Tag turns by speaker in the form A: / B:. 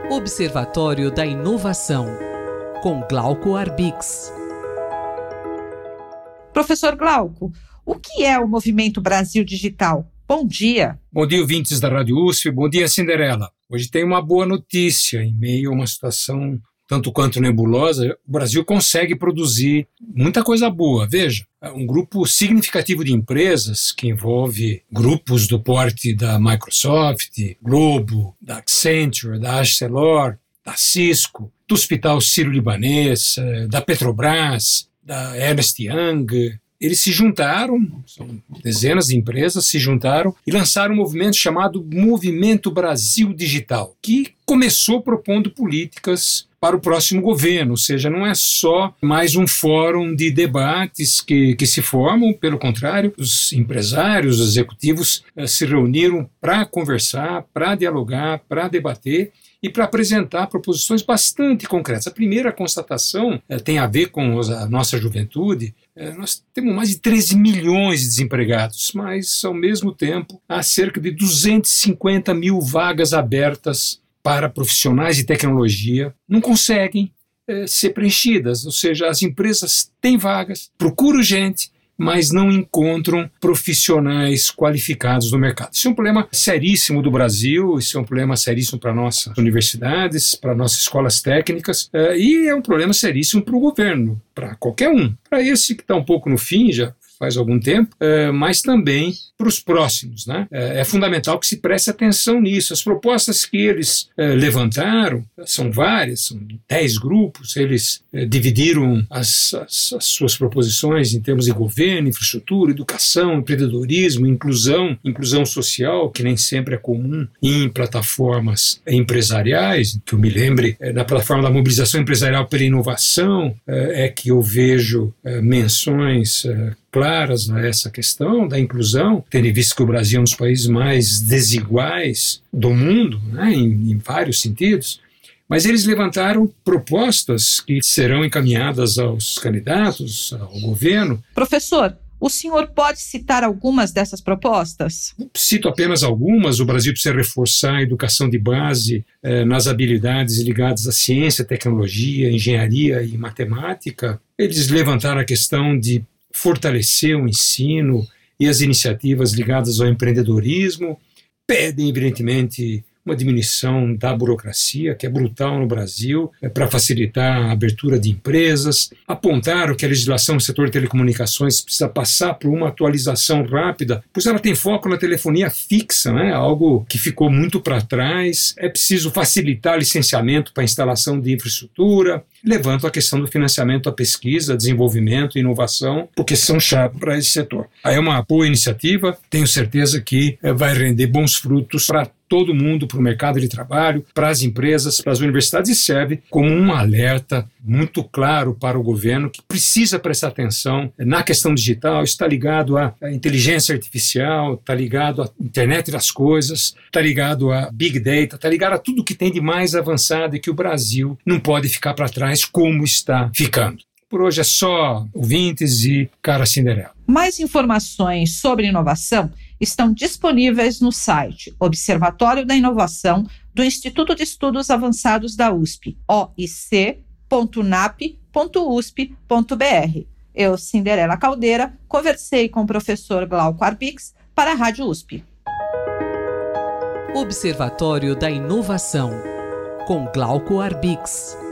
A: Observatório da Inovação, com Glauco Arbix.
B: Professor Glauco, o que é o Movimento Brasil Digital? Bom dia.
C: Bom dia, ouvintes da Rádio USP. Bom dia, Cinderela. Hoje tem uma boa notícia. Em meio a uma situação tanto quanto nebulosa, o Brasil consegue produzir muita coisa boa. Veja, um grupo significativo de empresas, que envolve grupos do porte da Microsoft, Globo, da Accenture, da Arcelor, da Cisco, do Hospital Sírio-Libanês, da Petrobras, da Ernst Young. Eles se juntaram, são dezenas de empresas, se juntaram e lançaram um movimento chamado Movimento Brasil Digital, que começou propondo políticas para o próximo governo, ou seja, não é só mais um fórum de debates que se formam, pelo contrário, os empresários, os executivos se reuniram para conversar, para dialogar, para debater e para apresentar proposições bastante concretas. A primeira constatação tem a ver com a nossa juventude. Nós temos mais de 13 milhões de desempregados, mas, ao mesmo tempo, há cerca de 250 mil vagas abertas para profissionais de tecnologia, não conseguem ser preenchidas. Ou seja, as empresas têm vagas, procuram gente, mas não encontram profissionais qualificados no mercado. Isso é um problema seríssimo do Brasil, isso é um problema seríssimo para nossas universidades, para nossas escolas técnicas, e é um problema seríssimo para o governo, para qualquer um. Para esse que está um pouco no fim, já faz algum tempo, mas também para os próximos, né? É fundamental que se preste atenção nisso. As propostas que eles levantaram são várias, são 10 grupos, eles dividiram as suas proposições em termos de governo, infraestrutura, educação, empreendedorismo, inclusão social, que nem sempre é comum em plataformas empresariais. Que eu me lembre, na plataforma da mobilização empresarial pela inovação, é que eu vejo menções claras a essa questão da inclusão, tendo visto que o Brasil é um dos países mais desiguais do mundo, né, em vários sentidos, mas eles levantaram propostas que serão encaminhadas aos candidatos, ao governo.
B: Professor, o senhor pode citar algumas dessas propostas?
C: Cito apenas algumas. O Brasil precisa reforçar a educação de base nas habilidades ligadas à ciência, tecnologia, engenharia e matemática. Eles levantaram a questão de fortalecer o ensino e as iniciativas ligadas ao empreendedorismo, pedem, evidentemente, uma diminuição da burocracia, que é brutal no Brasil, para facilitar a abertura de empresas. Apontaram que a legislação no setor de telecomunicações precisa passar por uma atualização rápida, pois ela tem foco na telefonia fixa, né? Algo que ficou muito para trás. É preciso facilitar licenciamento para instalação de infraestrutura. Levantam a questão do financiamento à pesquisa, desenvolvimento e inovação, porque são chave para esse setor. Aí é uma boa iniciativa, tenho certeza que vai render bons frutos para todo mundo, para o mercado de trabalho, para as empresas, para as universidades, e serve como um alerta muito claro para o governo, que precisa prestar atenção na questão digital. Está ligado à inteligência artificial, está ligado à internet das coisas, está ligado a Big Data, está ligado a tudo que tem de mais avançado e que o Brasil não pode ficar para trás como está ficando. Por hoje é só, ouvintes e cara Cinderela.
B: Mais informações sobre inovação estão disponíveis no site Observatório da Inovação do Instituto de Estudos Avançados da USP, oic.nap.usp.br. Eu, Cinderela Caldeira, conversei com o professor Glauco Arbix para a Rádio USP.
A: Observatório da Inovação, com Glauco Arbix.